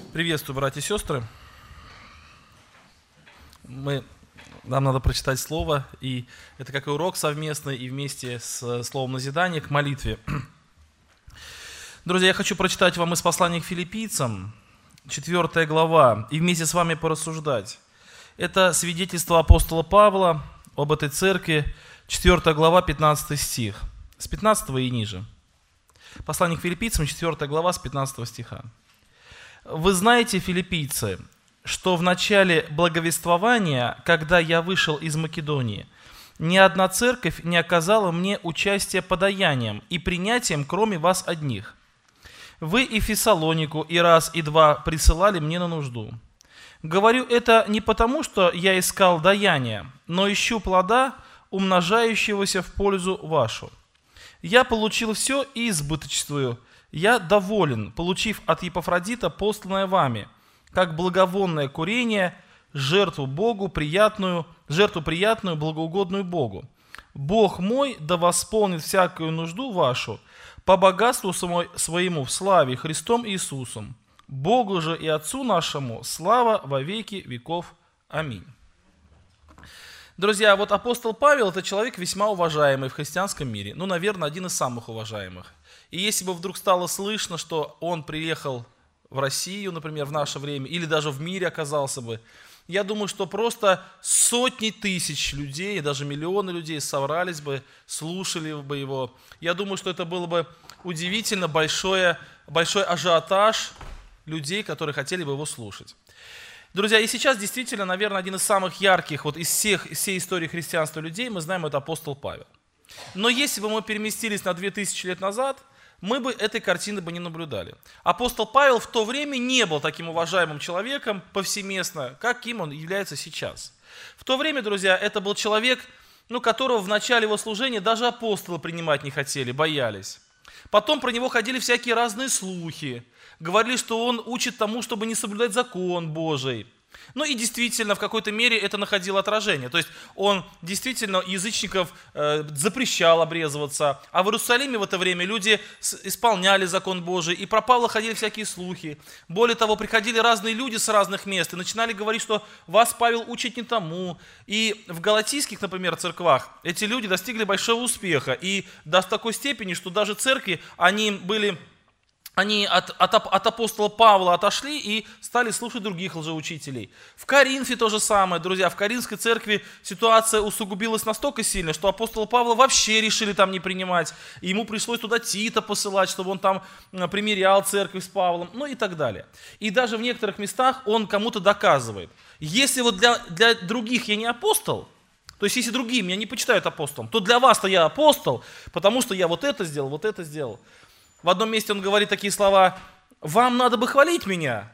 Приветствую, братья и сестры. Нам надо прочитать слово, и это как и урок совместный, и вместе с словом назидания к молитве. Друзья, я хочу прочитать вам из послания к филиппийцам, 4 глава, и вместе с вами порассуждать. Это свидетельство апостола Павла об этой церкви, 4 глава, 15 стих, с 15 и ниже. Послание к филиппийцам, 4 глава, с 15 стиха. «Вы знаете, филиппийцы, что в начале благовествования, когда я вышел из Македонии, ни одна церковь не оказала мне участия подаянием и принятием, кроме вас одних. Вы и Фессалонику и раз, и два присылали мне на нужду. Говорю это не потому, что я искал даяния, но ищу плода, умножающегося в пользу вашу. Я получил все и избыточествую. Я доволен, получив от Епафродита посланное вами, как благовонное курение, жертву приятную, благоугодную Богу. Бог мой да восполнит всякую нужду вашу по богатству своему в славе Христом Иисусом. Богу же и Отцу нашему слава во веки веков. Аминь». Друзья, вот апостол Павел – это человек весьма уважаемый в христианском мире, наверное, один из самых уважаемых. И если бы вдруг стало слышно, что он приехал в Россию, например, в наше время, или даже в мире оказался бы, я думаю, что просто сотни тысяч людей, даже миллионы людей собрались бы, слушали бы его. Я думаю, что это было бы удивительно большой ажиотаж людей, которые хотели бы его слушать. Друзья, и сейчас действительно, наверное, один из самых ярких из всей истории христианства людей, мы знаем, это апостол Павел. Но если бы мы переместились на 2000 лет назад, мы бы этой картины не наблюдали. Апостол Павел в то время не был таким уважаемым человеком повсеместно, каким он является сейчас. В то время, друзья, это был человек, которого в начале его служения даже апостолы принимать не хотели, боялись. Потом про него ходили всякие разные слухи. Говорили, что он учит тому, чтобы не соблюдать закон Божий. И действительно, в какой-то мере это находило отражение. То есть он действительно язычников запрещал обрезываться. А в Иерусалиме в это время люди исполняли закон Божий. И про Павла ходили всякие слухи. Более того, приходили разные люди с разных мест и начинали говорить, что вас Павел учит не тому. И в галатийских, например, церквах эти люди достигли большого успеха. И до такой степени, что даже церкви, они от апостола Павла отошли и стали слушать других лжеучителей. В Коринфе то же самое, друзья. В Коринфской церкви ситуация усугубилась настолько сильно, что апостола Павла вообще решили там не принимать. И ему пришлось туда Тита посылать, чтобы он там примирял церковь с Павлом, и так далее. И даже в некоторых местах он кому-то доказывает. Если вот для других я не апостол, то есть если другие меня не почитают апостолом, то для вас-то я апостол, потому что я вот это сделал. В одном месте он говорит такие слова: «Вам надо бы хвалить меня,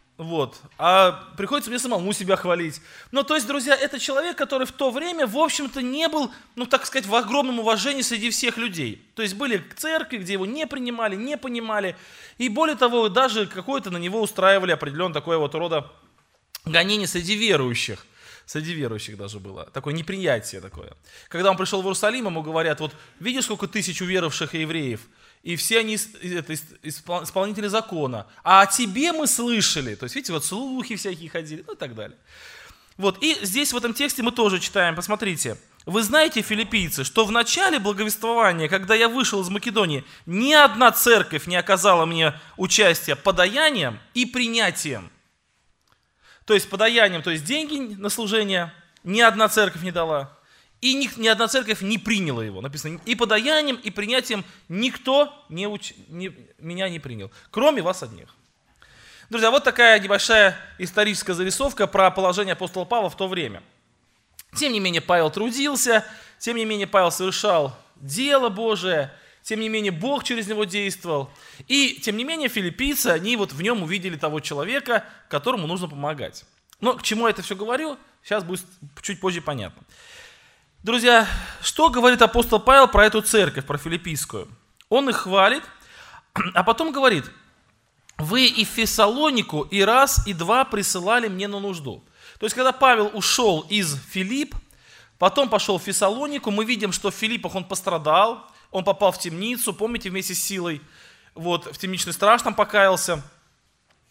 а приходится мне самому себя хвалить». То есть, друзья, это человек, который в то время, в общем-то, не был, так сказать, в огромном уважении среди всех людей. То есть были церкви, где его не принимали, не понимали, и более того, даже какое-то на него устраивали определенное такое рода гонение среди верующих. Среди верующих даже было. Такое неприятие такое. Когда он пришел в Иерусалим, ему говорят: видишь, сколько тысяч уверовавших евреев? И все они исполнители закона. А о тебе мы слышали. То есть, видите, слухи всякие ходили, и так далее. И здесь в этом тексте мы тоже читаем, посмотрите. «Вы знаете, филиппийцы, что в начале благовествования, когда я вышел из Македонии, ни одна церковь не оказала мне участия подаянием и принятием». То есть подаянием, то есть деньги на служение, ни одна церковь не дала. И ни одна церковь не приняла его. Написано: и подаянием, и принятием никто меня не принял, кроме вас одних. Друзья, вот такая небольшая историческая зарисовка про положение апостола Павла в то время. Тем не менее, Павел трудился, тем не менее, Павел совершал дело Божие, тем не менее, Бог через него действовал. И, тем не менее, филиппийцы, они в нем увидели того человека, которому нужно помогать. Но к чему я это все говорю, сейчас будет чуть позже понятно. Друзья, что говорит апостол Павел про эту церковь, про филиппийскую? Он их хвалит, а потом говорит: «Вы и Фессалонику и раз, и два присылали мне на нужду». То есть, когда Павел ушел из Филипп, потом пошел в Фессалонику, мы видим, что в Филиппах он пострадал, он попал в темницу, помните, вместе с Силой, в темничный страж там покаялся.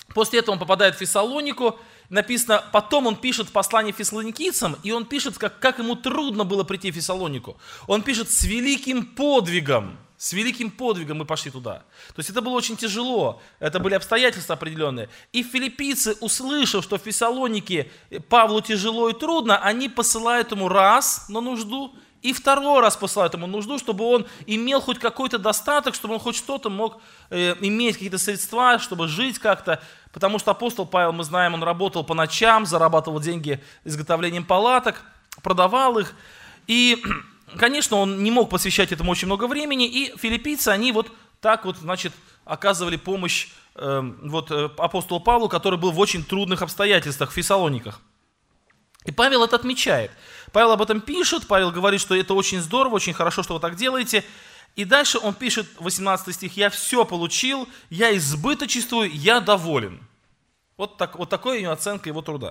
После этого он попадает в Фессалонику. Написано, потом он пишет послание фессалоникийцам, и он пишет, как ему трудно было прийти в Фессалонику. Он пишет, с великим подвигом мы пошли туда. То есть это было очень тяжело, это были обстоятельства определенные. И филиппийцы, услышав, что в Фессалонике Павлу тяжело и трудно, они посылают ему раз на нужду, и второй раз посылают ему нужду, чтобы он имел хоть какой-то достаток, чтобы он хоть что-то мог иметь, какие-то средства, чтобы жить как-то. Потому что апостол Павел, мы знаем, он работал по ночам, зарабатывал деньги изготовлением палаток, продавал их. И, конечно, он не мог посвящать этому очень много времени. И филиппийцы, они вот так вот, значит, оказывали помощь апостолу Павлу, который был в очень трудных обстоятельствах в Фессалониках. И Павел это отмечает. Павел об этом пишет, Павел говорит, что это очень здорово, очень хорошо, что вы так делаете. И дальше он пишет, 18 стих, «Я все получил, я избыточествую, я доволен». Вот такая его оценка его труда.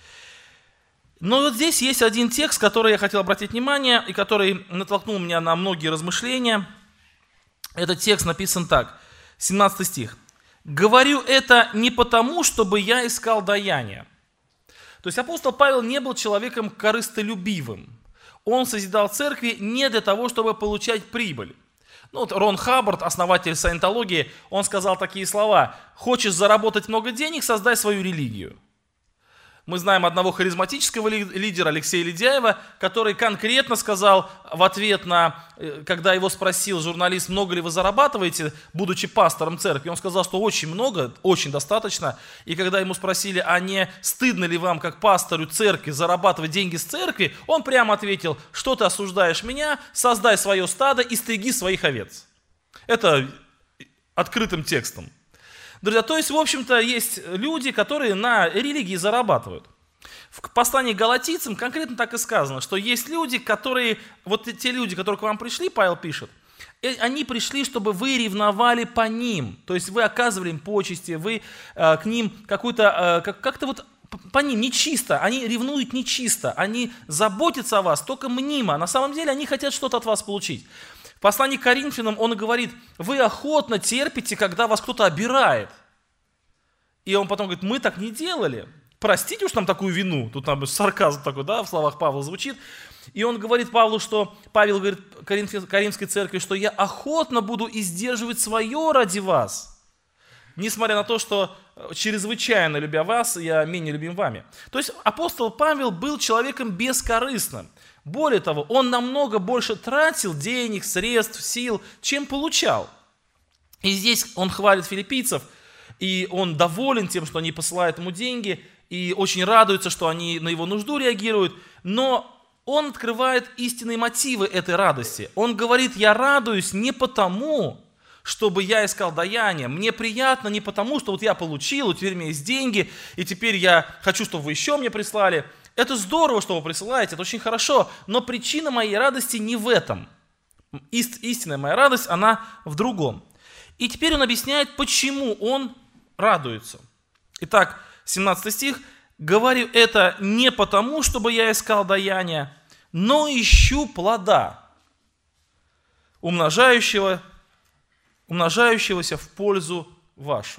Но вот здесь есть один текст, который я хотел обратить внимание, и который натолкнул меня на многие размышления. Этот текст написан так, 17 стих. «Говорю это не потому, чтобы я искал даяния». То есть апостол Павел не был человеком корыстолюбивым. Он созидал церкви не для того, чтобы получать прибыль. Рон Хаббард, основатель саентологии, он сказал такие слова: «Хочешь заработать много денег, создай свою религию». Мы знаем одного харизматического лидера, Алексея Ледяева, который конкретно сказал в ответ на, когда его спросил журналист, много ли вы зарабатываете, будучи пастором церкви, он сказал, что очень много, очень достаточно. И когда ему спросили, а не стыдно ли вам, как пастору церкви, зарабатывать деньги с церкви, он прямо ответил, что ты осуждаешь меня, создай свое стадо и стриги своих овец. Это открытым текстом. Друзья, то есть, в общем-то, есть люди, которые на религии зарабатывают. В послании к галатийцам конкретно так и сказано, что есть люди, которые, вот те люди, которые к вам пришли, Павел пишет, они пришли, чтобы вы ревновали по ним, то есть вы оказывали им почести, вы к ним как-то вот по ним нечисто, они ревнуют нечисто, они заботятся о вас только мнимо, на самом деле они хотят что-то от вас получить. В послании к Коринфянам он и говорит, вы охотно терпите, когда вас кто-то обирает. И он потом говорит, мы так не делали. Простите уж нам такую вину. Тут там сарказм такой, да, в словах Павла звучит. И он говорит Павлу, Павел говорит Коринфской церкви, что я охотно буду издерживать свое ради вас. Несмотря на то, что чрезвычайно любя вас, я менее любим вами. То есть апостол Павел был человеком бескорыстным. Более того, он намного больше тратил денег, средств, сил, чем получал. И здесь он хвалит филиппийцев, и он доволен тем, что они посылают ему деньги, и очень радуется, что они на его нужду реагируют. Но он открывает истинные мотивы этой радости. Он говорит, я радуюсь не потому, чтобы я искал даяние. Мне приятно не потому, что вот я получил, и теперь у меня есть деньги, и теперь я хочу, чтобы вы еще мне прислали. Это здорово, что вы присылаете, это очень хорошо, но причина моей радости не в этом. Истинная моя радость, она в другом. И теперь он объясняет, почему он радуется. Итак, 17 стих. «Говорю это не потому, чтобы я искал даяния, но ищу плода, умножающегося в пользу вашу».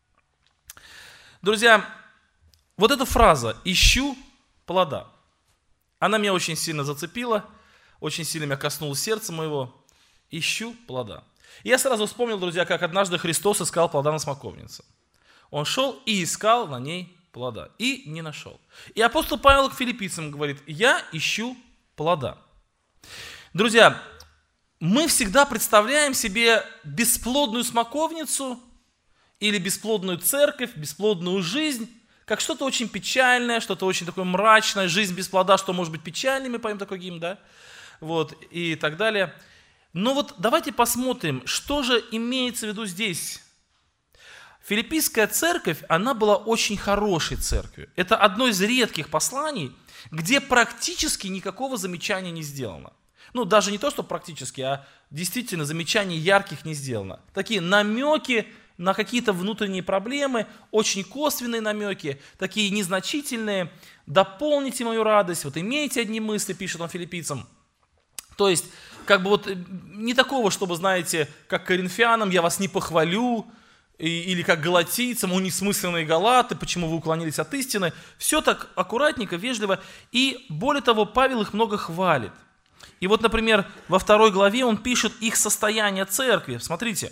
Друзья, вот эта фраза «ищу плода», она меня очень сильно зацепила, очень сильно меня коснулась сердца моего. «Ищу плода». И я сразу вспомнил, друзья, как однажды Христос искал плода на смоковнице. Он шел и искал на ней плода, и не нашел. И апостол Павел к филиппийцам говорит, я ищу плода. Друзья, мы всегда представляем себе бесплодную смоковницу или бесплодную церковь, бесплодную жизнь, как что-то очень печальное, что-то очень такое мрачное, жизнь без плода, что может быть печальной, мы поем такой гимн, да? Вот, и так далее. Но вот давайте посмотрим, что же имеется в виду здесь. Филиппийская церковь, она была очень хорошей церковью. Это одно из редких посланий, где практически никакого замечания не сделано. Даже не то, что практически, а действительно замечаний ярких не сделано. Такие намеки на какие-то внутренние проблемы, очень косвенные намеки, такие незначительные. Дополните мою радость, вот имейте одни мысли, пишет он филиппийцам. То есть, не такого, чтобы, знаете, как коринфянам, я вас не похвалю, или как галатийцам, у несмысленные галаты, почему вы уклонились от истины. Все так аккуратненько, вежливо. И более того, Павел их много хвалит. И вот, например, во 2 главе он пишет их состояние церкви. Смотрите,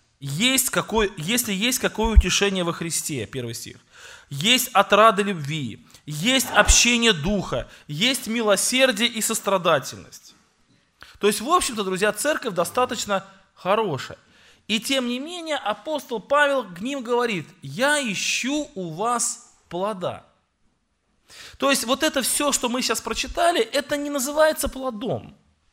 если есть какое утешение во Христе, 1 стих, есть отрада любви, есть общение духа, есть милосердие и сострадательность. То есть, в общем-то, друзья, церковь достаточно хорошая. И тем не менее апостол Павел к ним говорит: я ищу у вас плода. То есть вот это все, что мы сейчас прочитали, это не называется плодом.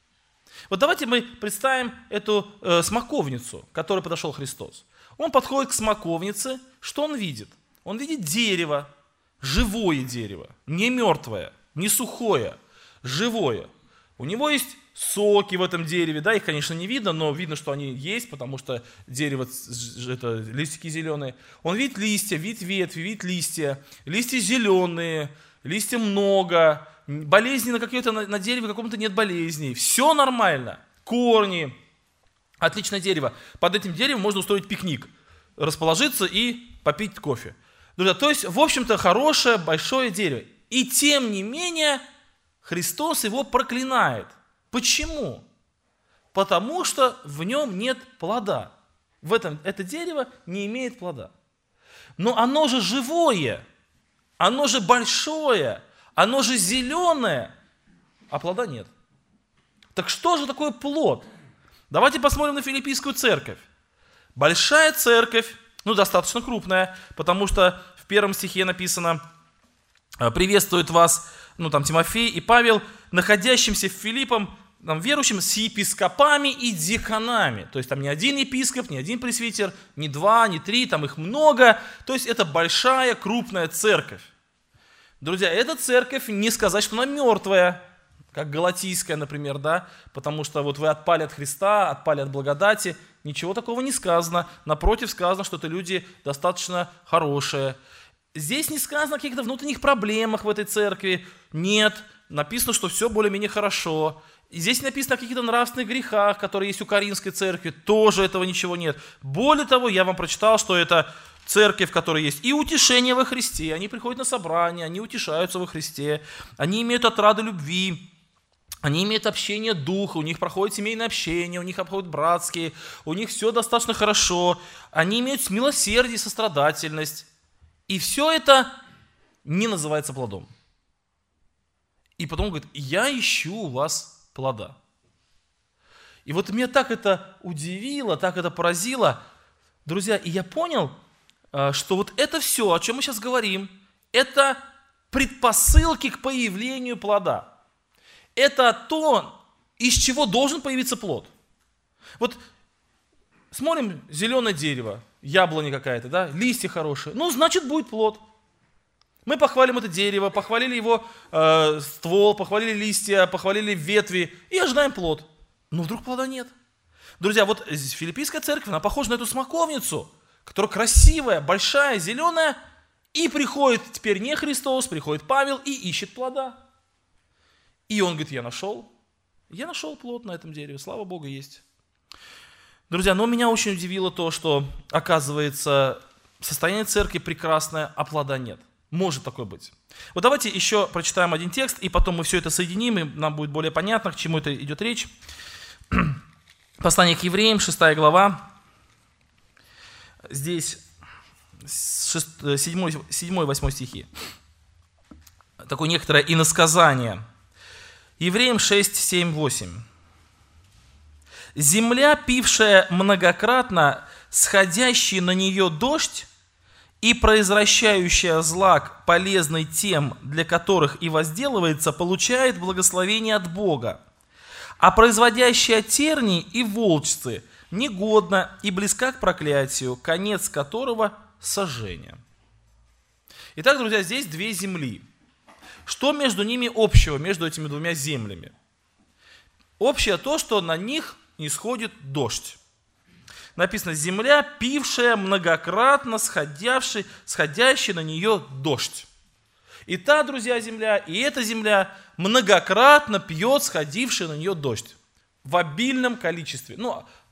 Вот давайте мы представим эту смоковницу, к которой подошел Христос. Он подходит к смоковнице, что он видит? Он видит дерево, живое дерево, не мертвое, не сухое, живое. У него есть соки в этом дереве, да, их, конечно, не видно, но видно, что они есть, потому что дерево, это листики зеленые. Он видит листья, видит ветви, видит листья зеленые, листья много, болезни на дереве каком-то нет болезней, все нормально, корни, отличное дерево. Под этим деревом можно устроить пикник, расположиться и попить кофе. Друзья, то есть, в общем-то, хорошее, большое дерево. И тем не менее, Христос его проклинает. Почему? Потому что в нем нет плода. Это дерево не имеет плода. Но оно же живое, оно же большое, оно же зеленое, а плода нет. Так что же такое плод? Давайте посмотрим на Филиппийскую церковь. Большая церковь, достаточно крупная, потому что в 1 стихе написано: приветствует вас, Тимофей и Павел, находящимся в Филиппом, верующим с епископами и деканами. То есть там не один епископ, не один пресвитер, не 2, не 3, там их много. То есть это большая, крупная церковь. Друзья, эта церковь, не сказать, что она мертвая, как галатийская, например, да, потому что вот вы отпали от Христа, отпали от благодати, ничего такого не сказано. Напротив, сказано, что это люди достаточно хорошие. Здесь не сказано о каких-то внутренних проблемах в этой церкви. Нет, написано, что все более-менее хорошо. И здесь написано о каких-то нравственных грехах, которые есть у Коринфской церкви. Тоже этого ничего нет. Более того, я вам прочитал, что это церковь, в которой есть и утешение во Христе. Они приходят на собрания, они утешаются во Христе. Они имеют отраду любви. Они имеют общение духа, у них проходит семейное общение, у них обходят братские, у них все достаточно хорошо. Они имеют милосердие и сострадательность. И все это не называется плодом. И потом он говорит: я ищу у вас плода. И вот меня так это удивило, так это поразило. Друзья, и я понял, что вот это все, о чем мы сейчас говорим, это предпосылки к появлению плода. Это то, из чего должен появиться плод. Вот смотрим, зеленое дерево, яблоня какая-то, да, листья хорошие, значит будет плод. Мы похвалим это дерево, похвалили его ствол, похвалили листья, похвалили ветви и ожидаем плод. Но вдруг плода нет. Друзья, вот Филиппийская церковь, она похожа на эту смоковницу, которая красивая, большая, зеленая, и приходит теперь не Христос, приходит Павел и ищет плода. И он говорит: я нашел плод на этом дереве, слава Богу, есть. Друзья, но меня очень удивило то, что, оказывается, состояние церкви прекрасное, а плода нет. Может такое быть. Вот давайте еще прочитаем один текст, и потом мы все это соединим, и нам будет более понятно, к чему это идет речь. Послание к евреям, 6 глава. Здесь 7-8 стихи. Такое некоторое иносказание. Евреям 6, 7, 8. «Земля, пившая многократно сходящий на нее дождь и произвращающая злак, полезный тем, для которых и возделывается, получает благословение от Бога. А производящая тернии и волчцы негодна и близка к проклятию, конец которого – сожжение». Итак, друзья, здесь две земли. Что между ними общего, между этими двумя землями? Общее то, что на них не сходит дождь. Написано: земля, пившая многократно сходящий на нее дождь. И та, друзья, земля, и эта земля многократно пьет сходивший на нее дождь. В обильном количестве.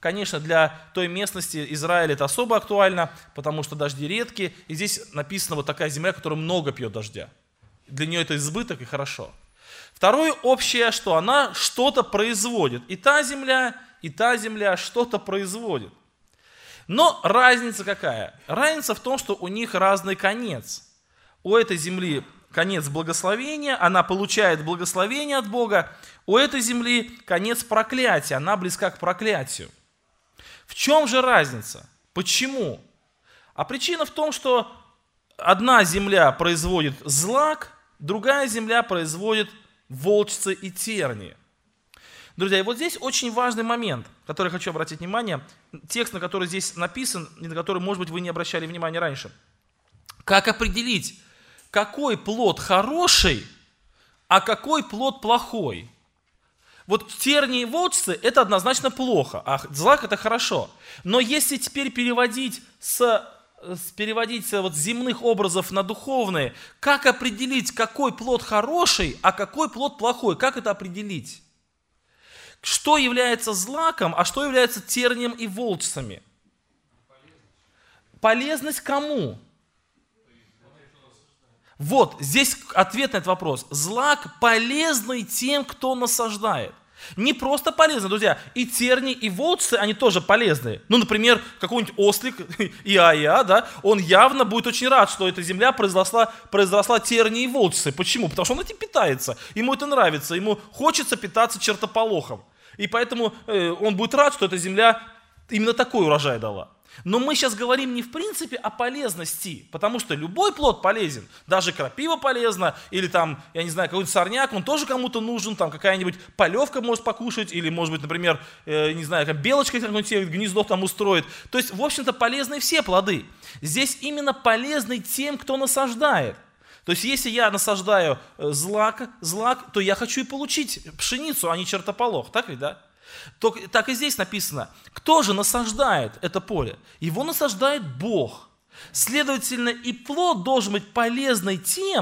Конечно, для той местности Израиля это особо актуально, потому что дожди редкие. И здесь написано вот такая земля, которая много пьет дождя. Для нее это избыток и хорошо. Второе общее, что она что-то производит. И та земля что-то производит. Но разница какая? Разница в том, что у них разный конец. У этой земли конец благословения, она получает благословение от Бога. У этой земли конец проклятия, она близка к проклятию. В чем же разница? Почему? А причина в том, что одна земля производит злак, другая земля производит волчцы и тернии. Друзья, и вот здесь очень важный момент, на который я хочу обратить внимание. Текст, на который здесь написан, и на который, может быть, вы не обращали внимания раньше. Как определить, какой плод хороший, а какой плод плохой? Вот тернии и волчцы – это однозначно плохо, а злак – это хорошо. Но если теперь переводить с земных образов на духовные, как определить, какой плод хороший, а какой плод плохой? Как это определить? Что является злаком, а что является тернием и волчцами? Полезность кому? Вот, здесь ответ на этот вопрос. Злак полезный тем, кто насаждает. Не просто полезный, друзья. И терни, и волчцы, они тоже полезные. Ну, например, какой-нибудь ослик, Иая, да, он явно будет очень рад, что эта земля произросла терни и волчцы. Почему? Потому что он этим питается. Ему это нравится, ему хочется питаться чертополохом. И поэтому он будет рад, что эта земля именно такой урожай дала. Но мы сейчас говорим не в принципе о полезности, потому что любой плод полезен, даже крапива полезна, или там, я не знаю, какой-нибудь сорняк, он тоже кому-то нужен, там какая-нибудь полевка может покушать, или может быть, например, не знаю, как белочка какое-нибудь гнездо там устроит. То есть, в общем-то, полезны все плоды. Здесь именно полезны тем, кто насаждает. То есть, если я насаждаю злак, то я хочу и получить пшеницу, а не чертополох, так ведь, да? Так и здесь написано, кто же насаждает это поле? Его насаждает Бог. Следовательно, и плод должен быть полезный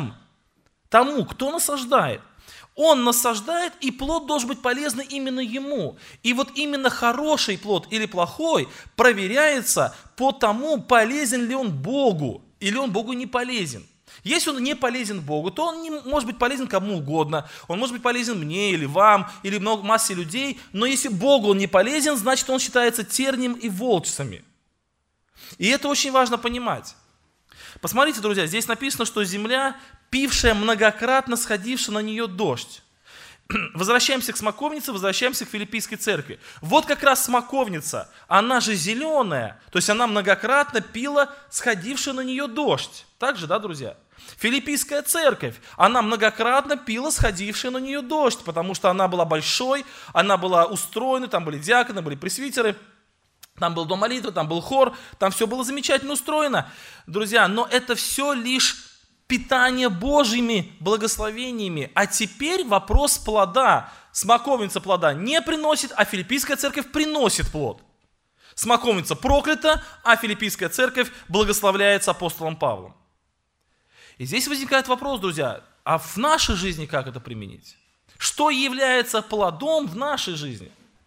тому, кто насаждает. Он насаждает, и плод должен быть полезный именно ему. И вот именно хороший плод или плохой проверяется по тому, полезен ли он Богу, или он Богу не полезен. Если он не полезен Богу, то он не может быть полезен кому угодно. Он может быть полезен мне или вам, или массе людей. Но если Богу он не полезен, значит он считается тернием и волчцами. И это очень важно понимать. Посмотрите, друзья, здесь написано, что земля, пившая многократно сходивший на нее дождь. Возвращаемся к смоковнице, возвращаемся к Филиппийской церкви. Вот как раз смоковница, она же зеленая, то есть она многократно пила сходивший на нее дождь. Так же, да, друзья? Филиппийская церковь, она многократно пила сходивший на нее дождь, потому что она была большой, она была устроена, там были диаконы, были пресвитеры, там был дом молитвы, там был хор, там все было замечательно устроено. Друзья, но это все лишь питание Божьими благословениями. А теперь вопрос плода. Смоковница плода не приносит, а Филиппийская церковь приносит плод. Смоковница проклята, а Филиппийская церковь благословляется апостолом Павлом. И здесь возникает вопрос, друзья, а в нашей жизни как это применить? Что является плодом в нашей жизни?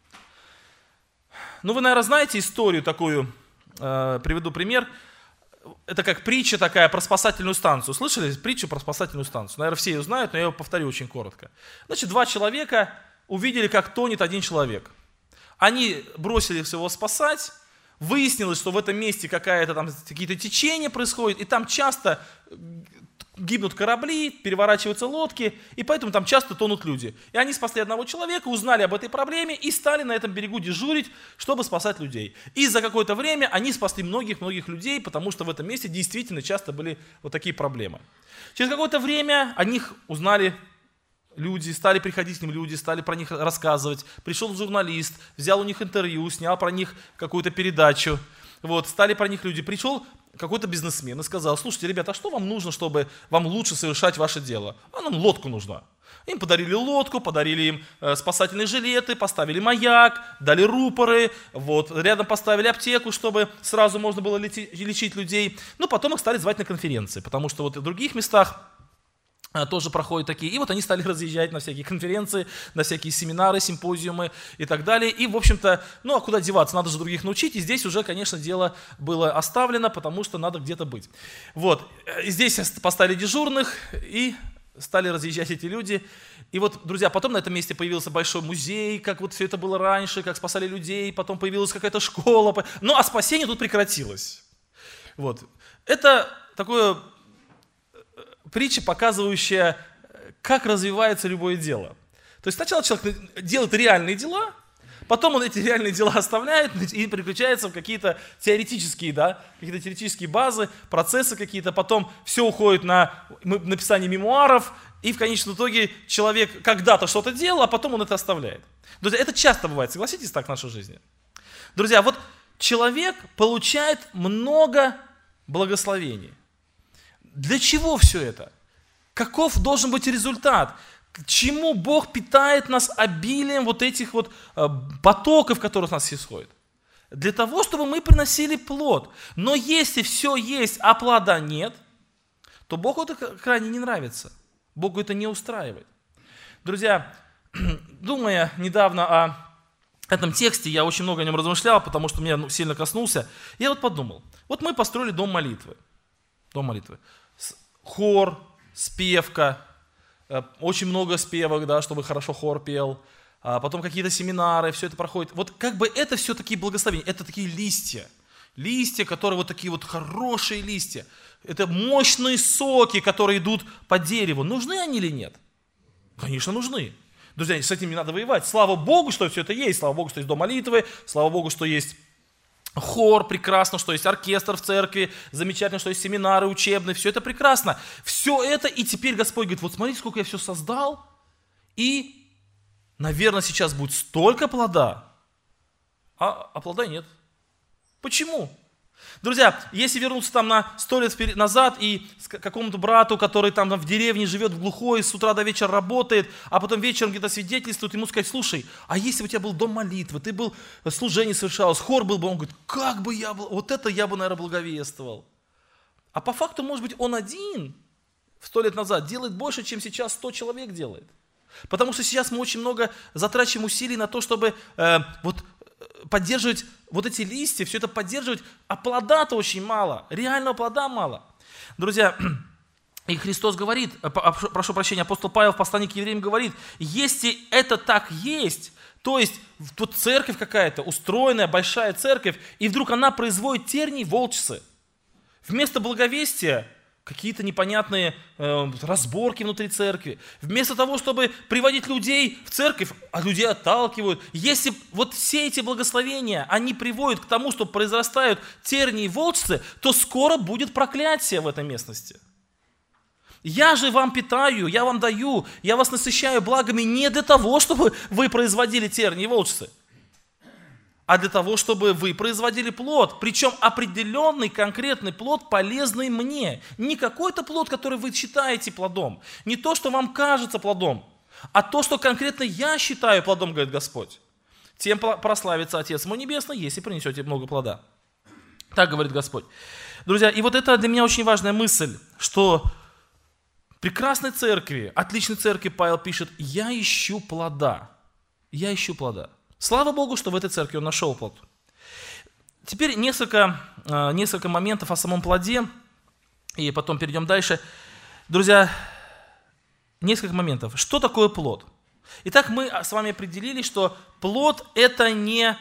Ну, вы, наверное, знаете историю такую, приведу пример. Это как притча такая про спасательную станцию. Слышали притчу про спасательную станцию? Наверное, все ее знают, но я ее повторю очень коротко. Значит, два человека увидели, как тонет один человек. Они бросились его спасать. Выяснилось, что в этом месте какие-то течения происходят, и там часто гибнут корабли, переворачиваются лодки, и поэтому там часто тонут люди. И они спасли одного человека, узнали об этой проблеме и стали на этом берегу дежурить, чтобы спасать людей. И за какое-то время они спасли многих-многих людей, потому что в этом месте действительно часто были вот такие проблемы. Через какое-то время о них узнали люди, стали приходить к ним люди, стали про них рассказывать. Пришел журналист, взял у них интервью, снял про них какую-то передачу. Вот, стали про них люди. Пришел какой-то бизнесмен и сказал: слушайте, ребята, а что вам нужно, чтобы вам лучше совершать ваше дело? А нам лодку нужна. Им подарили лодку, подарили им спасательные жилеты, поставили маяк, дали рупоры, вот, рядом поставили аптеку, чтобы сразу можно было лечить людей. Ну, потом их стали звать на конференции, потому что вот в других местах тоже проходят такие. И вот они стали разъезжать на всякие конференции, на всякие семинары, симпозиумы и так далее. И, в общем-то, ну а куда деваться, надо же других научить. И здесь уже, конечно, дело было оставлено, потому что надо где-то быть. Вот, и здесь поставили дежурных и стали разъезжать эти люди. И вот, друзья, потом на этом месте появился большой музей, как вот все это было раньше, как спасали людей, потом появилась какая-то школа. Ну а спасение тут прекратилось. Вот, это такое... притча, показывающая, как развивается любое дело. То есть сначала человек делает реальные дела, потом он эти реальные дела оставляет и переключается в какие-то теоретические, какие-то теоретические базы, процессы какие-то, потом все уходит на написание мемуаров, и в конечном итоге человек когда-то что-то делал, а потом он это оставляет. Друзья, это часто бывает, согласитесь, так в нашей жизни. Друзья, вот человек получает много благословений. Для чего все это? Каков должен быть результат? К чему Бог питает нас обилием вот этих вот потоков, которые у нас исходят? Для того, чтобы мы приносили плод. Но если все есть, а плода нет, то Богу это крайне не нравится. Богу это не устраивает. Друзья, думая недавно о этом тексте, я очень много о нем размышлял, потому что меня сильно коснулся. Я вот подумал, вот мы построили дом молитвы. Дом молитвы. Хор, спевка, очень много спевок, чтобы хорошо хор пел, потом какие-то семинары, все это проходит. Вот как бы это все такие благословения, это такие листья, которые вот такие вот хорошие листья. Это мощные соки, которые идут по дереву. Нужны они или нет? Конечно, нужны. Друзья, с этим не надо воевать. Слава Богу, что все это есть, слава Богу, что есть дом молитвы, слава Богу, что есть хор, прекрасно, что есть оркестр в церкви, замечательно, что есть семинары учебные, все это прекрасно. Все это, и теперь Господь говорит, вот смотрите, сколько я все создал, и, наверное, сейчас будет столько плода, а плода нет. Почему? Друзья, если вернуться там на 100 лет назад и к какому-то брату, который там в деревне живет в глухой, с утра до вечера работает, а потом вечером где-то свидетельствует, ему сказать, слушай, а если бы у тебя был дом молитвы, ты был, служение совершалось, хор был бы, он говорит, как бы я был, вот это я бы, наверное, благовествовал. А по факту, может быть, он один 100 лет назад делает больше, чем сейчас 100 человек делает. Потому что сейчас мы очень много затрачиваем усилий на то, чтобы поддерживать вот эти листья, все это поддерживать, а плода-то очень мало, реального плода мало. Друзья, и Христос говорит, прошу прощения, апостол Павел в послании к евреям говорит, если это так есть, то есть тут церковь какая-то, устроенная большая церковь, и вдруг она производит тернии, волчцы, вместо благовестия какие-то непонятные разборки внутри церкви. Вместо того, чтобы приводить людей в церковь, а людей отталкивают. Если вот все эти благословения, они приводят к тому, что произрастают тернии и волчцы, то скоро будет проклятие в этой местности. Я же вам питаю, я вам даю, я вас насыщаю благами не для того, чтобы вы производили тернии и волчцы, а для того, чтобы вы производили плод. Причем определенный, конкретный плод, полезный мне. Не какой-то плод, который вы считаете плодом. Не то, что вам кажется плодом, а то, что конкретно я считаю плодом, говорит Господь. Тем прославится Отец мой Небесный, если принесете много плода. Так говорит Господь. Друзья, и вот это для меня очень важная мысль, что в прекрасной церкви, отличной церкви Павел пишет, я ищу плода. Я ищу плода. Слава Богу, что в этой церкви он нашел плод. Теперь несколько моментов о самом плоде, и потом перейдем дальше. Друзья, несколько моментов. Что такое плод? Итак, мы с вами определили, что плод это не...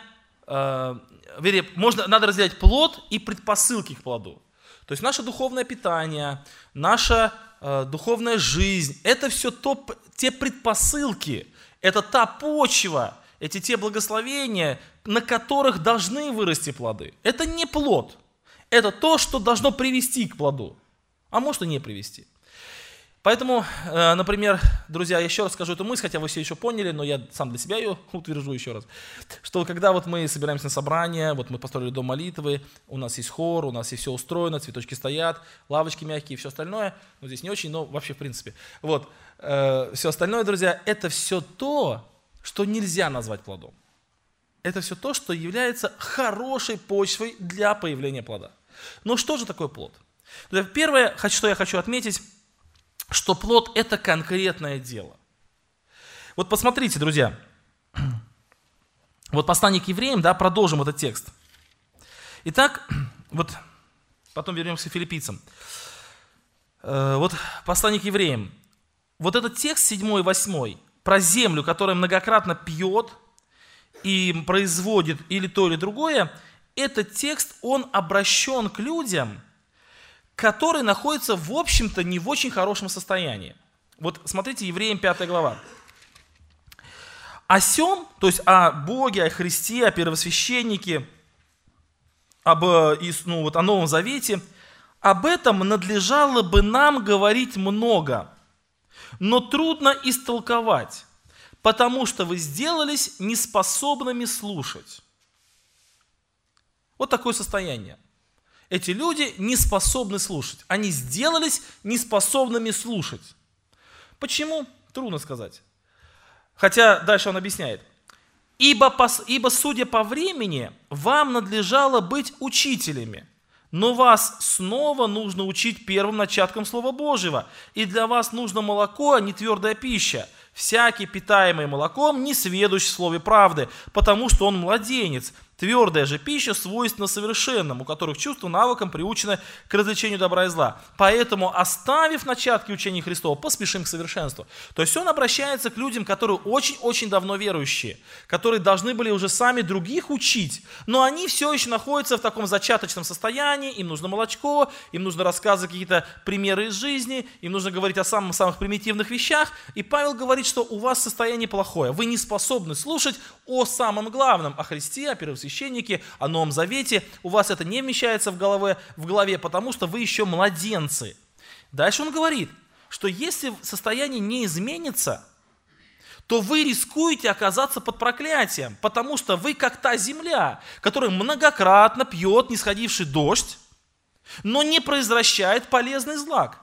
надо разделять плод и предпосылки к плоду. То есть наше духовное питание, наша духовная жизнь, это все те предпосылки, это та почва, эти те благословения, на которых должны вырасти плоды. Это не плод. Это то, что должно привести к плоду. А может и не привести. Поэтому, например, друзья, я еще раз скажу эту мысль, хотя вы все еще поняли, но я сам для себя ее утвержу еще раз. Что когда вот мы собираемся на собрание, вот мы построили дом молитвы, у нас есть хор, у нас есть все устроено, цветочки стоят, лавочки мягкие, все остальное. Ну, здесь не очень, но вообще в принципе. Вот, все остальное, друзья, это все то, что нельзя назвать плодом. Это все то, что является хорошей почвой для появления плода. Но что же такое плод? Первое, что я хочу отметить, что плод – это конкретное дело. Вот посмотрите, друзья. Вот послание к евреям, да, продолжим этот текст. Итак, вот потом вернемся к филиппийцам. Вот послание к евреям. Вот этот текст 7 и 8 про землю, которая многократно пьет и производит или то, или другое, этот текст, он обращен к людям, которые находятся, в общем-то, не в очень хорошем состоянии. Вот смотрите, Евреям 5 глава. О сем, то есть о Боге, о Христе, о первосвященнике, о Новом Завете, об этом надлежало бы нам говорить много, но трудно истолковать, потому что вы сделались неспособными слушать. Вот такое состояние. Эти люди не способны слушать. Они сделались неспособными слушать. Почему? Трудно сказать. Хотя дальше он объясняет. Ибо, судя по времени, вам надлежало быть учителями, но вас снова нужно учить первым начаткам Слова Божьего, и для вас нужно молоко, а не твердая пища. Всякий, питаемый молоком, не сведущ в слове правды, потому что он младенец. Твердая же пища свойственна совершенным, у которых чувство навыком приучено к развлечению добра и зла. Поэтому, оставив начатки учения Христова, поспешим к совершенству. То есть он обращается к людям, которые очень-очень давно верующие, которые должны были уже сами других учить, но они все еще находятся в таком зачаточном состоянии, им нужно молочко, им нужно рассказывать какие-то примеры из жизни, им нужно говорить о самых примитивных вещах. И Павел говорит, что у вас состояние плохое, вы не способны слушать о самом главном, о Христе, о первосвященнике, о Новом Завете. У вас это не вмещается в голове, потому что вы еще младенцы. Дальше он говорит, что если состояние не изменится, то вы рискуете оказаться под проклятием, потому что вы как та земля, которая многократно пьет нисходивший дождь, но не произвращает полезный злак.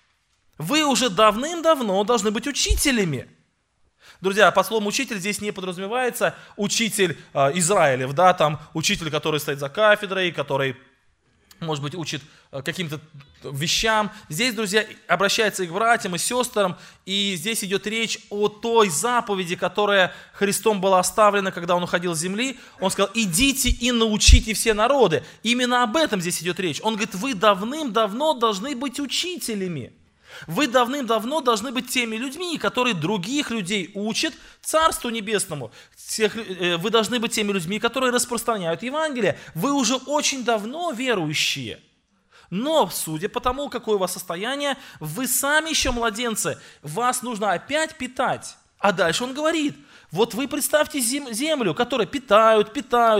Вы уже давным-давно должны быть учителями. Друзья, под словом «учитель» здесь не подразумевается учитель Израилев, да, там учитель, который стоит за кафедрой, который, может быть, учит каким-то вещам. Здесь, друзья, обращается и к братьям, и сестрам, и здесь идет речь о той заповеди, которая Христом была оставлена, когда Он уходил с земли. Он сказал: идите и научите все народы. Именно об этом здесь идет речь. Он говорит, вы давным-давно должны быть учителями. Вы давным-давно должны быть теми людьми, которые других людей учат Царству Небесному. Вы должны быть теми людьми, которые распространяют Евангелие. Вы уже очень давно верующие. Но, судя по тому, какое у вас состояние, вы сами еще младенцы, вас нужно опять питать. А дальше он говорит, вот вы представьте землю, которую питают,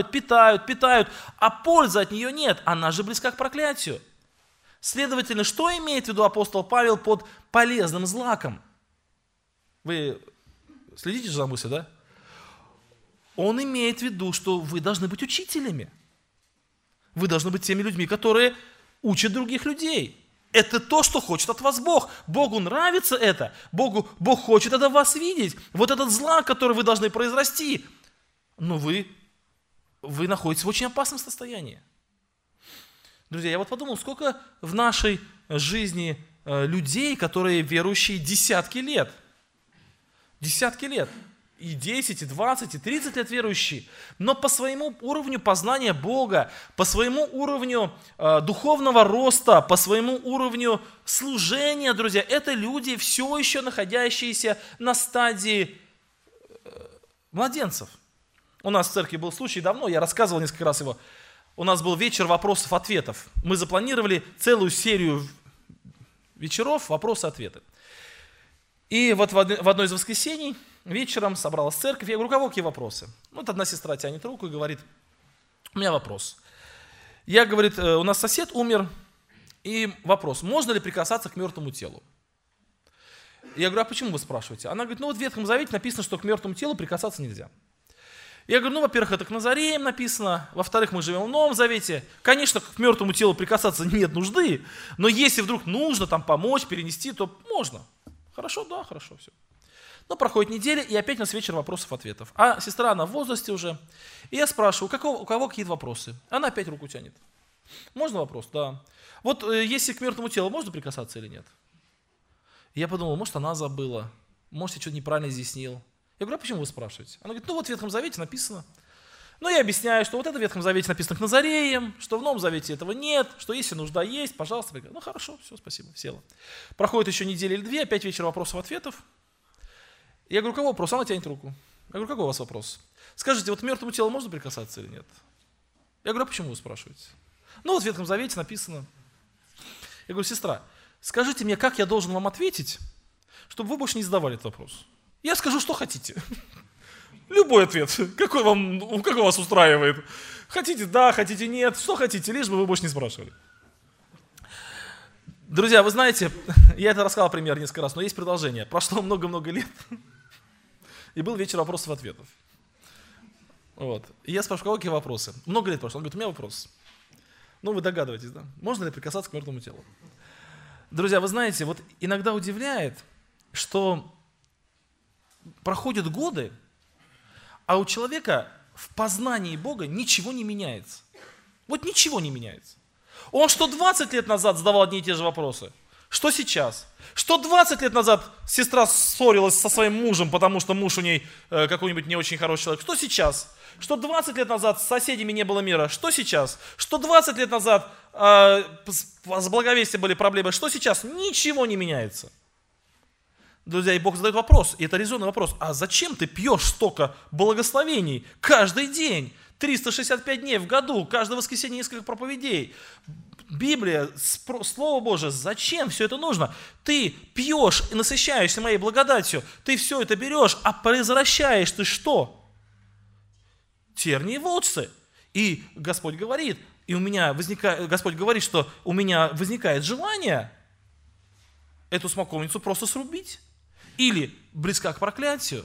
а пользы от нее нет, она же близка к проклятию. Следовательно, что имеет в виду апостол Павел под полезным злаком? Вы следите же за мыслью, да? Он имеет в виду, что вы должны быть учителями. Вы должны быть теми людьми, которые учат других людей. Это то, что хочет от вас Бог. Богу нравится это. Бог хочет это в вас видеть. Вот этот злак, который вы должны произрасти. Но вы находитесь в очень опасном состоянии. Друзья, я вот подумал, сколько в нашей жизни людей, которые верующие десятки лет. Десятки лет. И 10, и 20, и 30 лет верующие. Но по своему уровню познания Бога, по своему уровню духовного роста, по своему уровню служения, друзья, это люди, все еще находящиеся на стадии младенцев. У нас в церкви был случай давно, я рассказывал несколько раз его. У нас был вечер вопросов-ответов. Мы запланировали целую серию вечеров вопросы-ответы. И вот в одно из воскресений вечером собралась церковь. Я говорю, у кого какие вопросы? Вот одна сестра тянет руку и говорит, у меня вопрос. Я, говорит, у нас сосед умер, и вопрос, можно ли прикасаться к мертвому телу? Я говорю, а почему вы спрашиваете? Она говорит, вот в Ветхом Завете написано, что к мертвому телу прикасаться нельзя. Я говорю, во-первых, это к Назареям написано, во-вторых, мы живем в Новом Завете. Конечно, к мертвому телу прикасаться нет нужды, но если вдруг нужно там помочь, перенести, то можно. Хорошо, да, хорошо, все. Но проходит неделя, и опять у нас вечер вопросов-ответов. А сестра, она в возрасте уже. И я спрашиваю, у кого какие вопросы? Она опять руку тянет. Можно вопрос? Да. Вот если к мертвому телу можно прикасаться или нет? И я подумал, может, она забыла, может, я что-то неправильно изъяснил. Я говорю, а почему вы спрашиваете? Она говорит, ну вот в Ветхом Завете написано. Ну, я объясняю, что вот это в Ветхом Завете написано к Назареям, что в Новом Завете этого нет, что если нужда есть, пожалуйста. Я говорю, ну, хорошо, все, спасибо, села. Проходит еще неделя или две, опять вечер вопросов-ответов. Я говорю, у кого вопрос? Она тянет руку. Я говорю, какой у вас вопрос? Скажите, вот к мертвому телу можно прикасаться или нет? Я говорю, а почему вы спрашиваете? Ну, вот в Ветхом Завете написано. Я говорю, сестра, скажите мне, как я должен вам ответить, чтобы вы больше не задавали этот вопрос? Я скажу, что хотите. Любой ответ, какой вас устраивает. Хотите да, хотите нет, что хотите, лишь бы вы больше не спрашивали. Друзья, вы знаете, я это рассказал пример несколько раз, но есть продолжение. Прошло много-много лет, и был вечер вопросов-ответов. Вот. И я спрашиваю, какие вопросы? Много лет прошло. Он говорит, у меня вопрос. Ну, вы догадываетесь, да? Можно ли прикасаться к мертвому телу? Друзья, вы знаете, вот иногда удивляет, что проходят годы, а у человека в познании Бога ничего не меняется. Вот ничего не меняется. Он что 20 лет назад задавал одни и те же вопросы, что сейчас? Что 20 лет назад сестра ссорилась со своим мужем, потому что муж у ней какой-нибудь не очень хороший человек. Что сейчас? Что 20 лет назад с соседями не было мира. Что сейчас? Что 20 лет назад с благовестием были проблемы. Что сейчас? Ничего не меняется. Друзья, и Бог задает вопрос, и это резонный вопрос. А зачем ты пьешь столько благословений каждый день? 365 дней в году, каждое воскресенье несколько проповедей. Библия, Слово Божие, зачем все это нужно? Ты пьешь и насыщаешься моей благодатью, ты все это берешь, а произвращаешь ты что? Тернии и волчцы. И Господь говорит, Господь говорит, что у меня возникает желание эту смоковницу просто срубить. Или близка к проклятию.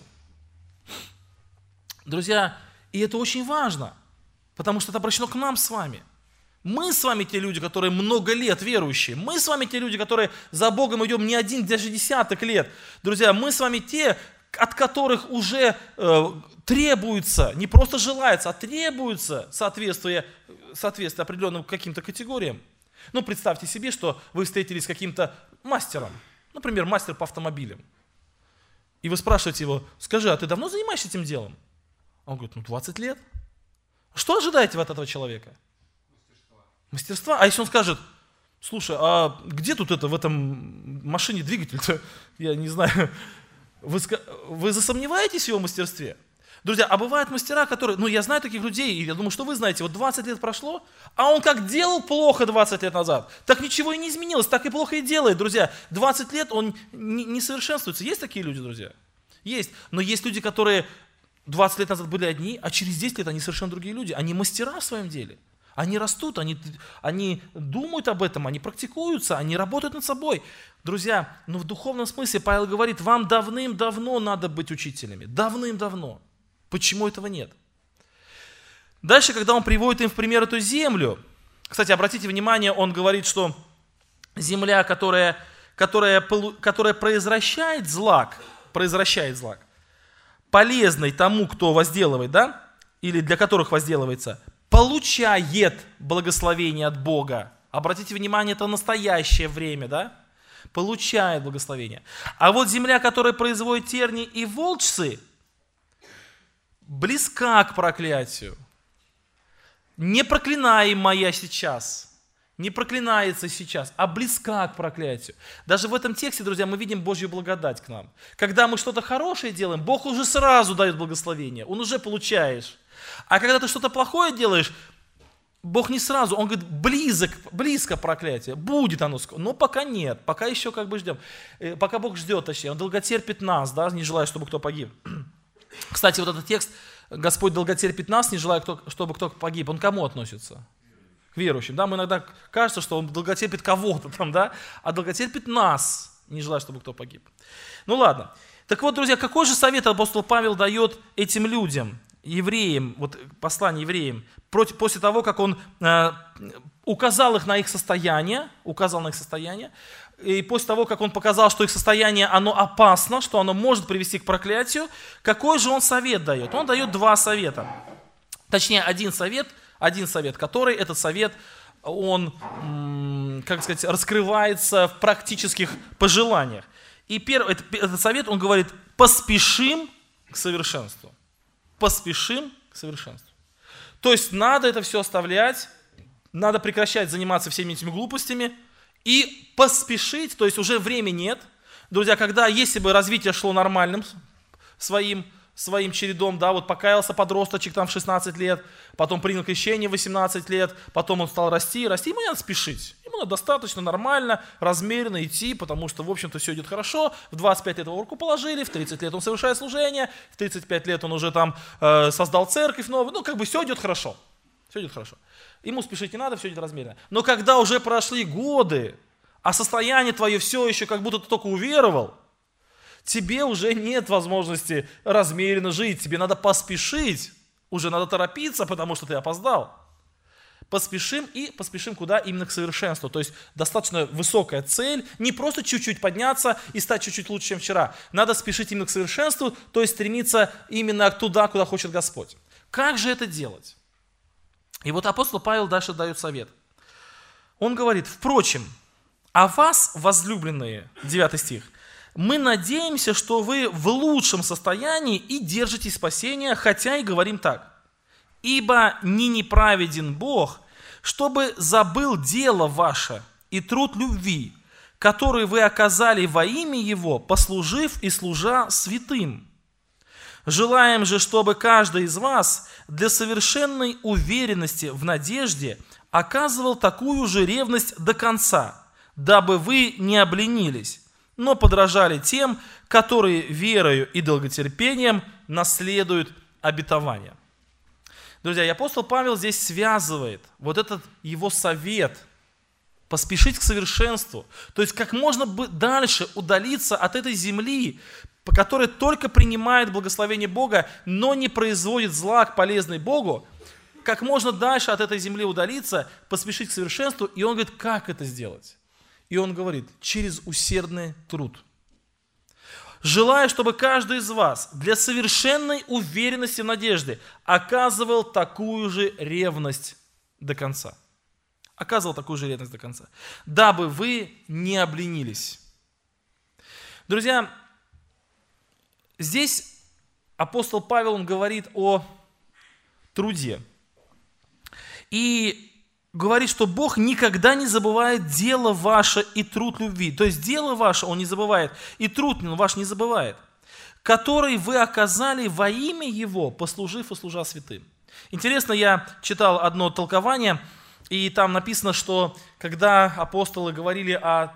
Друзья, и это очень важно, потому что это обращено к нам с вами. Мы с вами те люди, которые много лет верующие. Мы с вами те люди, которые за Богом идем не один, даже десяток лет. Друзья, мы с вами те, от которых уже требуется, не просто желается, а требуется соответствие определенным каким-то категориям. Ну, представьте себе, что вы встретились с каким-то мастером, например, мастер по автомобилям. И вы спрашиваете его, скажи, а ты давно занимаешься этим делом? Он говорит, 20 лет. Что ожидаете от этого человека? Мастерства. А если он скажет, слушай, а где тут в этом машине двигатель-то? Я не знаю. Вы засомневаетесь в его мастерстве? Друзья, а бывают мастера, которые, я знаю таких людей, и я думаю, что вы знаете, вот 20 лет прошло, а он как делал плохо 20 лет назад, так ничего и не изменилось, так и плохо и делает, друзья. 20 лет он не совершенствуется. Есть такие люди, друзья? Есть. Но есть люди, которые 20 лет назад были одни, а через 10 лет они совершенно другие люди. Они мастера в своем деле. Они растут, они думают об этом, они практикуются, они работают над собой. Друзья, в духовном смысле Павел говорит, вам давным-давно надо быть учителями. Давным-давно. Почему этого нет? Дальше, когда он приводит им в пример эту землю, кстати, обратите внимание, он говорит, что земля, которая произвращает злак, полезной тому, кто возделывает, да, или для которых возделывается, получает благословение от Бога. Обратите внимание, это настоящее время, да? Получает благословение. А вот земля, которая производит терни и волчцы, близка к проклятию. Не проклинаемая сейчас, не проклинается сейчас, а близка к проклятию. Даже в этом тексте, друзья, мы видим Божью благодать к нам. Когда мы что-то хорошее делаем, Бог уже сразу дает благословение, Он уже получаешь. А когда ты что-то плохое делаешь, Бог не сразу, Он говорит, близко проклятие, будет оно скоро, но пока нет, пока еще ждем. Пока Бог ждет, точнее, Он долготерпит нас, да, не желая, чтобы кто погиб. Кстати, вот этот текст, Господь долготерпит нас, не желая, чтобы кто погиб, он к кому относится? К верующим. Да? Мы иногда кажется, что он долготерпит кого-то там, да? А долготерпит нас, не желая, чтобы кто погиб. Ну ладно. Так вот, друзья, какой же совет апостол Павел дает этим людям, евреям, вот послание евреям, после того, как он указал на их состояние, и после того, как он показал, что их состояние, оно опасно, что оно может привести к проклятию, какой же он совет дает? Он дает два совета. Точнее, один совет, который этот совет, он, раскрывается в практических пожеланиях. И этот совет, он говорит, поспешим к совершенству. Поспешим к совершенству. То есть надо это все оставлять, надо прекращать заниматься всеми этими глупостями и поспешить, то есть уже времени нет. Друзья, когда, если бы развитие шло нормальным своим чередом, да, вот покаялся подросточек там в 16 лет, потом принял крещение в 18 лет, потом он стал расти, ему не надо спешить. Ему надо достаточно нормально, размеренно идти, потому что, в общем-то, все идет хорошо. В 25 лет его руку положили, в 30 лет он совершает служение, в 35 лет он уже там создал церковь новую, все идет хорошо. Все идет хорошо. Ему спешить не надо, все идет размеренно. Но когда уже прошли годы, а состояние твое все еще как будто ты только уверовал, тебе уже нет возможности размеренно жить, тебе надо поспешить, уже надо торопиться, потому что ты опоздал. Поспешим куда? Именно к совершенству. То есть достаточно высокая цель, не просто чуть-чуть подняться и стать чуть-чуть лучше, чем вчера. Надо спешить именно к совершенству, то есть стремиться именно туда, куда хочет Господь. Как же это делать? И вот апостол Павел дальше дает совет. Он говорит, впрочем, а вас, возлюбленные, 9 стих, мы надеемся, что вы в лучшем состоянии и держите спасения, хотя и говорим так. Ибо не неправеден Бог, чтобы забыл дело ваше и труд любви, который вы оказали во имя Его, послужив и служа святым. Желаем же, чтобы каждый из вас для совершенной уверенности в надежде оказывал такую же ревность до конца, дабы вы не обленились, но подражали тем, которые верою и долготерпением наследуют обетование. Друзья, и апостол Павел здесь связывает вот этот его совет поспешить к совершенству, то есть как можно дальше удалиться от этой земли, которая только принимает благословение Бога, но не производит зла к полезной Богу, как можно дальше от этой земли удалиться, поспешить к совершенству, и он говорит, как это сделать? И он говорит, через усердный труд. Желаю, чтобы каждый из вас для совершенной уверенности в надежде оказывал такую же ревность до конца. Оказывал такую же ревность до конца. Дабы вы не обленились. Друзья, здесь апостол Павел, он говорит о труде. И говорит, что Бог никогда не забывает дело ваше и труд любви. То есть дело ваше Он не забывает, и труд ваш не забывает, который вы оказали во имя Его, послужив и служа святым. Интересно, я читал одно толкование, и там написано, что когда апостолы говорили о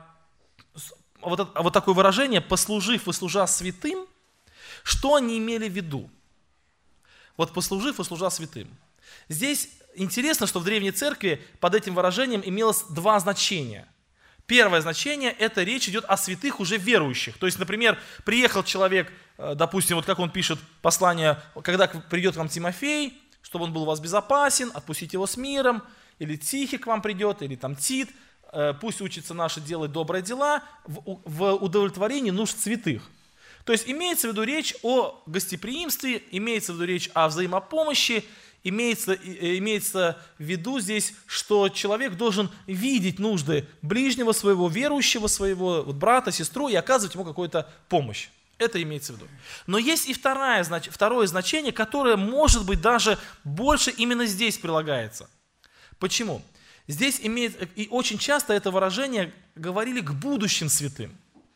вот такое выражение, послужив и служа святым, что они имели в виду? Вот послужив и служа святым. Здесь интересно, что в Древней Церкви под этим выражением имелось два значения. Первое значение – это речь идет о святых уже верующих. То есть, например, приехал человек, допустим, вот как он пишет послание, когда придет к вам Тимофей, чтобы он был у вас безопасен, отпустите его с миром, или Тихий к вам придет, или там Тит, пусть учится наши делать добрые дела в удовлетворении нужд святых. То есть имеется в виду речь о гостеприимстве, имеется в виду речь о взаимопомощи, имеется в виду здесь, что человек должен видеть нужды ближнего своего, верующего своего, брата, сестру и оказывать ему какую-то помощь. Это имеется в виду. Но есть и второе значение, которое, может быть, даже больше именно здесь прилагается. Почему? Здесь и очень часто это выражение говорили к будущим святым.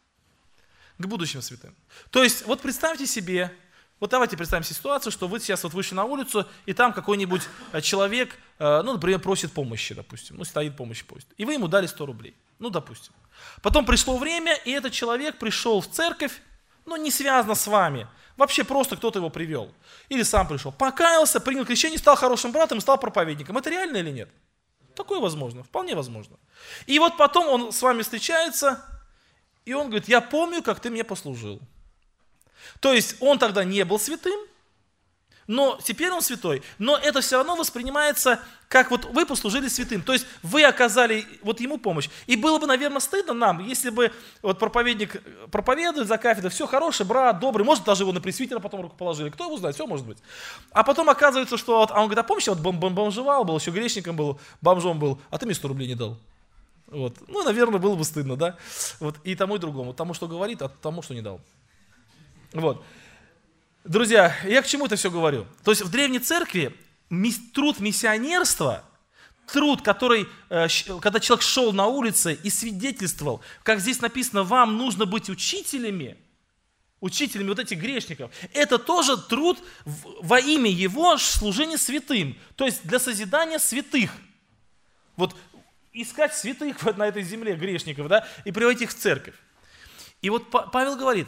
К будущим святым. То есть, вот представьте себе, вот давайте представим ситуацию, что вы сейчас вышли на улицу, и там какой-нибудь человек, например, просит помощи, допустим, стоит помощь просит, и вы ему дали 100 рублей, допустим. Потом пришло время, и этот человек пришел в церковь, не связано с вами, вообще просто кто-то его привел, или сам пришел, покаялся, принял крещение, стал хорошим братом, стал проповедником. Это реально или нет? Такое возможно, вполне возможно. И вот потом он с вами встречается, и он говорит, я помню, как ты мне послужил. То есть он тогда не был святым, но теперь он святой. Но это все равно воспринимается, как вот вы послужили святым. То есть вы оказали ему помощь. И было бы, наверное, стыдно нам, если бы проповедник проповедует за кафедрой, все, хороший брат, добрый, может, даже его на пресвитера потом руку положили. Кто его знает, все может быть. А потом оказывается, что он говорит, а помнишь, я бомжевал был, еще грешником был, бомжом был, а ты мне 100 рублей не дал. Вот. Ну, наверное, было бы стыдно, да? Вот. И тому, и другому. Тому, что говорит, а тому, что не дал. Вот. Друзья, я к чему это все говорю? То есть в Древней Церкви труд миссионерства, труд, который, когда человек шел на улице и свидетельствовал, как здесь написано, вам нужно быть учителями вот этих грешников, это тоже труд во имя его служения святым, то есть для созидания святых. Вот искать святых на этой земле, грешников, да, и приводить их в церковь. И вот Павел говорит,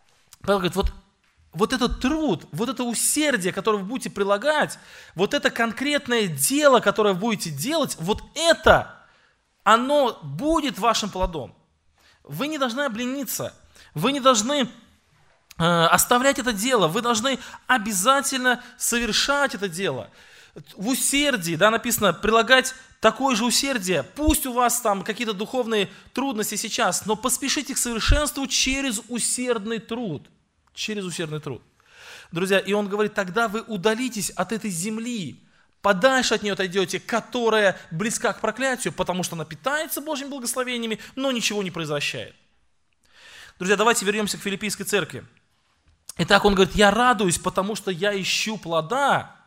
вот этот труд, вот это усердие, которое вы будете прилагать, вот это конкретное дело, которое вы будете делать, вот это, оно будет вашим плодом. Вы не должны облениться, вы не должны оставлять это дело, вы должны обязательно совершать это дело. В усердии, да, написано, прилагать такое же усердие. Пусть у вас там какие-то духовные трудности сейчас, но поспешите к совершенству через усердный труд. Через усердный труд. Друзья, и он говорит, тогда вы удалитесь от этой земли, подальше от нее отойдете, которая близка к проклятию, потому что она питается Божьими благословениями, но ничего не произвращает. Друзья, давайте вернемся к Филиппийской церкви. Итак, он говорит, я радуюсь, потому что я ищу плода,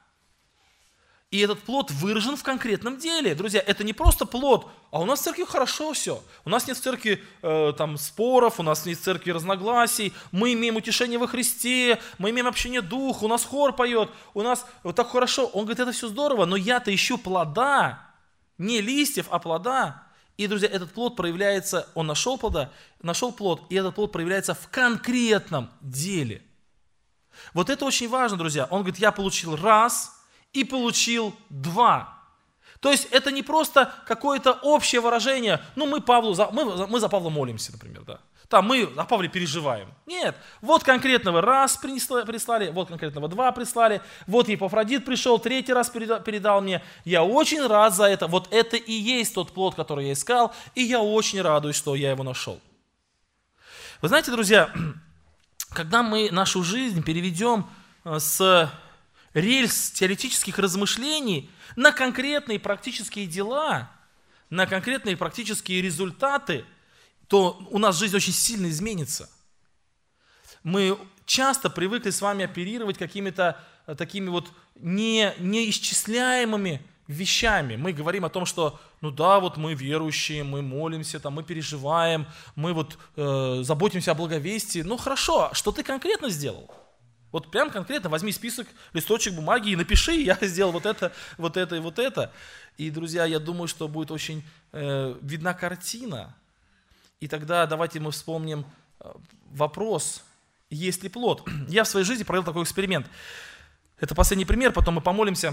и этот плод выражен в конкретном деле. Друзья, это не просто плод, а у нас в церкви хорошо все. У нас нет в церкви споров, у нас нет в церкви разногласий, мы имеем утешение во Христе, мы имеем общение духа, у нас хор поет, у нас вот так хорошо. Он говорит, это все здорово, но я-то ищу плода, не листьев, а плода. И, друзья, этот плод проявляется, он нашел плод, и этот плод проявляется в конкретном деле. Вот это очень важно, друзья. Он говорит, я получил раз и получил два. То есть это не просто какое-то общее выражение, ну мы за Павла молимся, например, да. Там мы о Павле переживаем. Нет, вот конкретного раз прислали, вот конкретного два прислали, вот Епафродит пришел, третий раз передал мне. Я очень рад за это. Вот это и есть тот плод, который я искал, и я очень радуюсь, что я его нашел. Вы знаете, друзья, когда мы нашу жизнь переведем с рельс теоретических размышлений на конкретные практические дела, на конкретные практические результаты, то у нас жизнь очень сильно изменится. Мы часто привыкли с вами оперировать какими-то такими вот неисчисляемыми вещами. Мы говорим о том, что, ну да, вот мы верующие, мы молимся, там, мы переживаем, мы вот заботимся о благовестии. Ну хорошо, что ты конкретно сделал? Вот прям конкретно возьми список, листочек бумаги и напиши, я сделал вот это, вот это и вот это. И, друзья, я думаю, что будет очень видна картина. И тогда давайте мы вспомним вопрос, есть ли плод. Я в своей жизни провел такой эксперимент. Это последний пример, потом мы помолимся.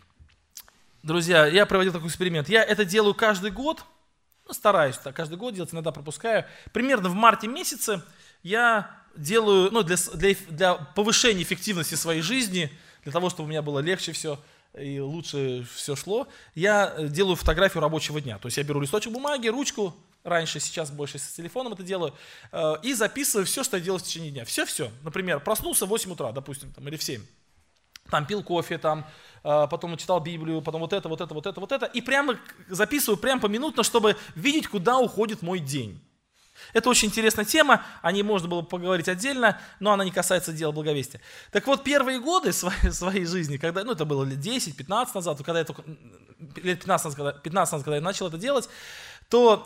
Друзья, я проводил такой эксперимент. Я это делаю каждый год, стараюсь каждый год делать, иногда пропускаю. Примерно в марте месяце я делаю, для повышения эффективности своей жизни, для того, чтобы у меня было легче все и лучше все шло, я делаю фотографию рабочего дня. То есть я беру листочек бумаги, ручку, раньше, сейчас больше с телефоном это делаю, и записываю все, что я делаю в течение дня. Все. Например, проснулся в 8 утра, допустим, или в 7. Там пил кофе, потом читал Библию, потом вот это. И прямо записываю прямо поминутно, чтобы видеть, куда уходит мой день. Это очень интересная тема, о ней можно было поговорить отдельно, но она не касается дела благовестия. Так вот, первые годы своей жизни, когда, это было лет 10-15 назад, лет 15 назад, когда я начал это делать, то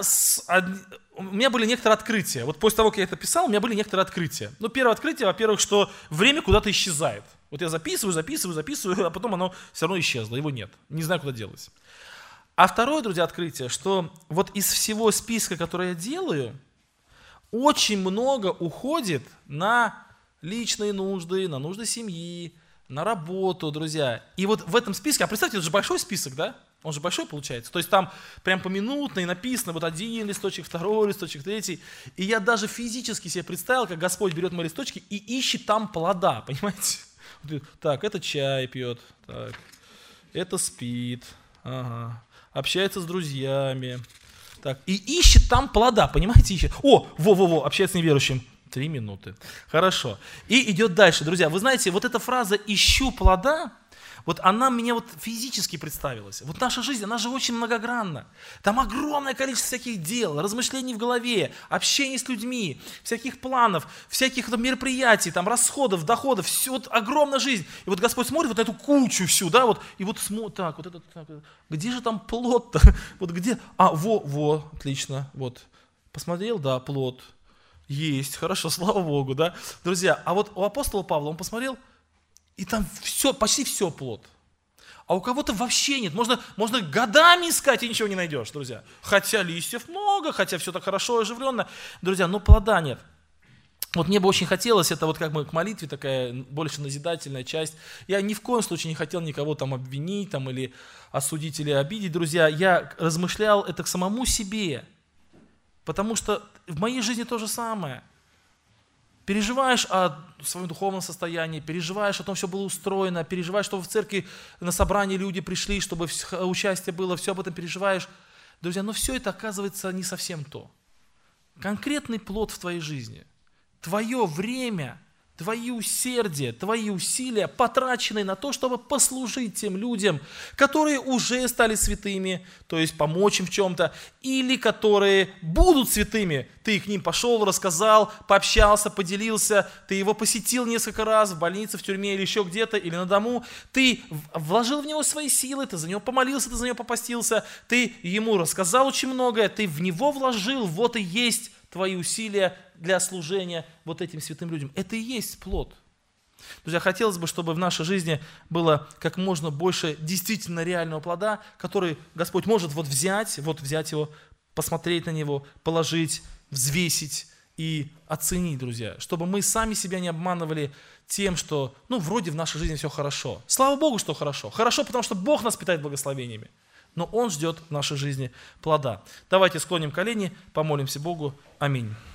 у меня были некоторые открытия. Вот после того, как я это писал, у меня были некоторые открытия. Первое открытие, во-первых, что время куда-то исчезает. Вот я записываю, а потом оно все равно исчезло, его нет. Не знаю, куда делось. А второе, друзья, открытие, что вот из всего списка, который я делаю, очень много уходит на личные нужды, на нужды семьи, на работу, друзья. И вот в этом списке, а представьте, это же большой список, да? Он же большой получается. То есть там прям поминутно и написано вот один листочек, второй листочек, третий. И я даже физически себе представил, как Господь берет мои листочки и ищет там плода, понимаете? Так, это чай пьет, так, это спит, ага. Общается с друзьями. Так, и ищет там плода, понимаете, ищет. Общается с неверующим. 3 минуты. Хорошо. И идет дальше, друзья. Вы знаете, вот эта фраза «ищу плода», Вот она мне вот физически представилась. Вот наша жизнь, она же очень многогранна. Там огромное количество всяких дел, размышлений в голове, общения с людьми, всяких планов, всяких там мероприятий, там расходов, доходов, все, вот огромная жизнь. И вот Господь смотрит вот эту кучу всю, да, вот, и вот смотрит, так, вот это, так, где же там плод-то? Вот где? Во, отлично, вот. Посмотрел, да, плод. Есть, хорошо, слава Богу, да. Друзья, а вот у апостола Павла он посмотрел, и там все, почти все плод. А у кого-то вообще нет. Можно годами искать, и ничего не найдешь, друзья. Хотя листьев много, хотя все так хорошо, оживленно. Друзья, но плода нет. Вот мне бы очень хотелось, это вот как бы к молитве такая больше назидательная часть. Я ни в коем случае не хотел никого там обвинить там, или осудить, или обидеть, друзья. Я размышлял это к самому себе. Потому что в моей жизни то же самое. Переживаешь о своем духовном состоянии, переживаешь о том, что было устроено, переживаешь, чтобы в церкви на собрание люди пришли, чтобы участие было, все об этом переживаешь. Друзья, но все это оказывается не совсем то. Конкретный плод в твоей жизни, твое время, твои усердия, твои усилия, потраченные на то, чтобы послужить тем людям, которые уже стали святыми, то есть помочь им в чем-то, или которые будут святыми. Ты к ним пошел, рассказал, пообщался, поделился, ты его посетил несколько раз в больнице, в тюрьме или еще где-то, или на дому. Ты вложил в него свои силы, ты за него помолился, ты за него попостился, ты ему рассказал очень многое, ты в него вложил, вот и есть твои усилия для служения вот этим святым людям. Это и есть плод. Друзья, хотелось бы, чтобы в нашей жизни было как можно больше действительно реального плода, который Господь может взять его, посмотреть на него, положить, взвесить и оценить, друзья. Чтобы мы сами себя не обманывали тем, что, вроде в нашей жизни все хорошо. Слава Богу, что хорошо. Хорошо, потому что Бог нас питает благословениями. Но Он ждет в нашей жизни плода. Давайте склоним колени, помолимся Богу. Аминь.